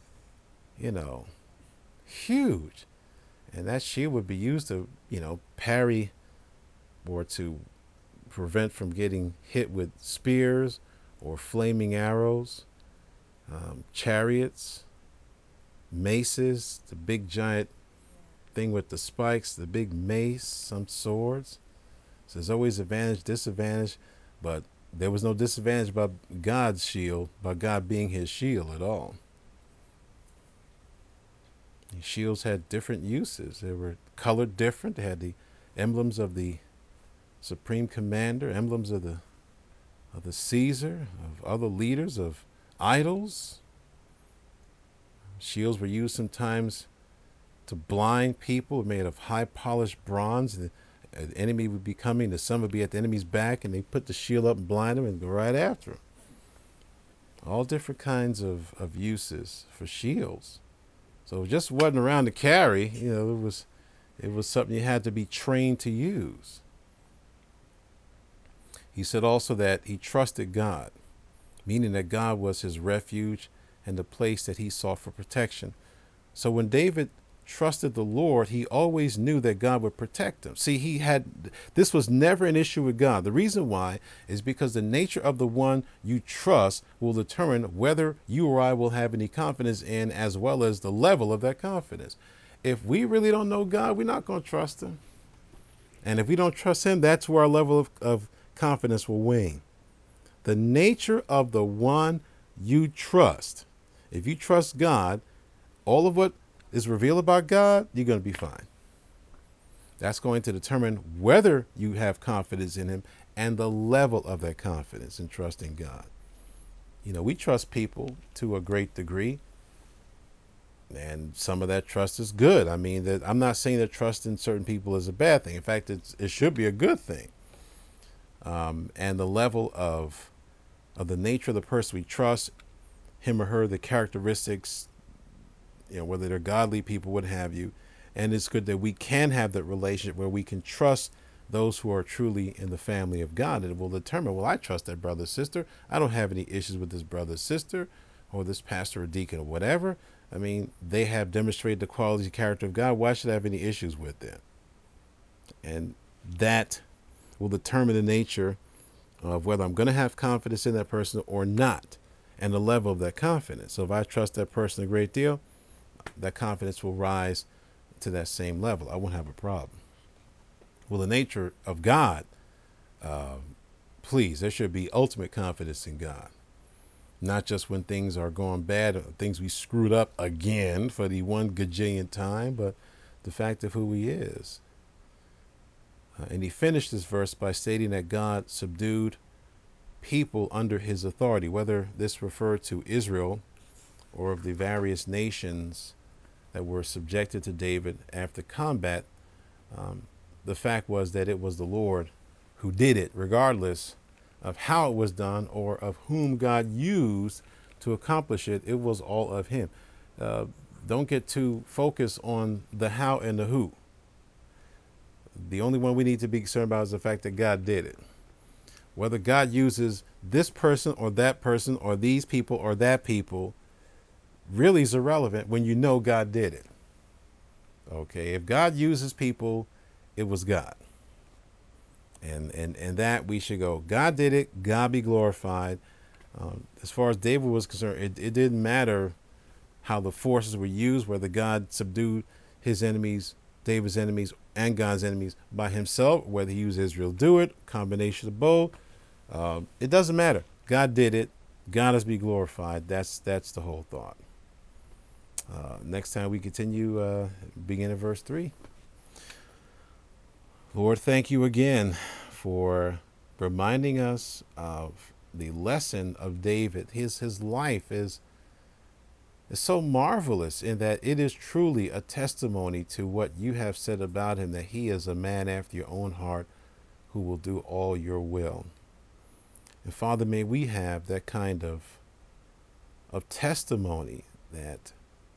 Huge. And that shield would be used to, parry or to prevent from getting hit with spears or flaming arrows, chariots, maces, the big giant thing with the spikes, the big mace, some swords. So there's always advantage, disadvantage, but there was no disadvantage by God's shield, by God being his shield at all. These shields had different uses. They were colored different. They had the emblems of the supreme commander, emblems of the Caesar, of other leaders, of idols. Shields were used sometimes to blind people, made of high polished bronze. The enemy would be coming, the sun would be at the enemy's back, and they put the shield up and blind them and go right after him. All different kinds of uses for shields. So it just wasn't around to carry, it was something you had to be trained to use. He said also that he trusted God, meaning that God was his refuge and the place that he sought for protection. So when David trusted the Lord, he always knew that God would protect him. See, this was never an issue with God. The reason why is because the nature of the one you trust will determine whether you or I will have any confidence in, as well as the level of that confidence. If we really don't know God, we're not going to trust him. And if we don't trust him, that's where our level of confidence will wane. The nature of the one you trust. If you trust God, all of what is revealed about God, you're going to be fine. That's going to determine whether you have confidence in him and the level of that confidence and trust in God. We trust people to a great degree, and some of that trust is good. I mean, I'm not saying that trust in certain people is a bad thing. In fact, it should be a good thing. And the level of the nature of the person we trust, him or her, the characteristics, whether they're godly people, what have you. And it's good that we can have that relationship where we can trust those who are truly in the family of God. And it will determine, well, I trust that brother or sister. I don't have any issues with this brother or sister or this pastor or deacon or whatever. I mean, they have demonstrated the quality and character of God. Why should I have any issues with them? And that will determine the nature of whether I'm going to have confidence in that person or not, and the level of that confidence. So if I trust that person a great deal, that confidence will rise to that same level. I won't have a problem. Well, the nature of God, please, there should be ultimate confidence in God. Not just when things are going bad, or things we screwed up again for the one gajillion time, but the fact of who he is. And he finished this verse by stating that God subdued people under his authority, whether this referred to Israel or of the various nations that were subjected to David after combat. The fact was that it was the Lord who did it, regardless of how it was done or of whom God used to accomplish it. It was all of him. Don't get too focused on the how and the who. The only one we need to be concerned about is the fact that God did it. Whether God uses this person or that person or these people or that people really is irrelevant when you know God did it. Okay, if God uses people, it was God. And that we should go, God did it, God be glorified. As far as David was concerned, it didn't matter how the forces were used, whether God subdued his enemies, David's enemies, and God's enemies by himself, whether he used Israel to do it, combination of both. It doesn't matter. God did it. God is be glorified. That's the whole thought. Next time we continue, begin at verse 3. Lord, thank you again for reminding us of the lesson of David. His life is so marvelous in that it is truly a testimony to what you have said about him, that he is a man after your own heart who will do all your will. And Father, may we have that kind of testimony that,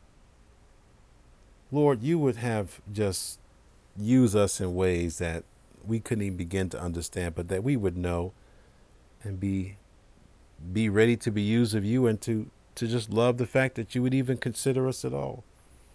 Lord, you would have just use us in ways that we couldn't even begin to understand, but that we would know and be ready to be used of you, and to just love the fact that you would even consider us at all.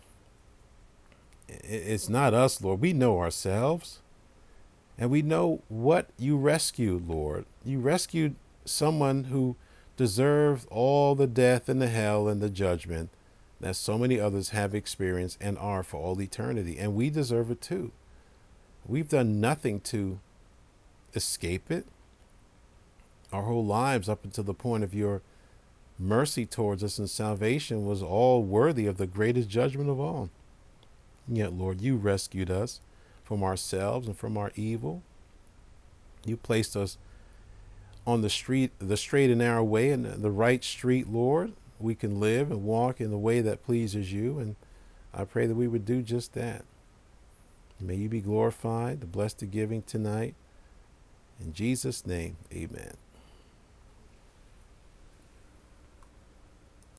It's not us, Lord. We know ourselves, and we know what you rescued, Lord. You rescued someone who deserved all the death and the hell and the judgment that so many others have experienced and are for all eternity. And we deserve it too. We've done nothing to escape it. Our whole lives up until the point of your mercy towards us and salvation was all worthy of the greatest judgment of all. And yet, Lord, you rescued us from ourselves and from our evil. You placed us on the straight and narrow way, and the right street, Lord. We can live and walk in the way that pleases you. And I pray that we would do just that. May you be glorified, bless the giving tonight. In Jesus' name, amen.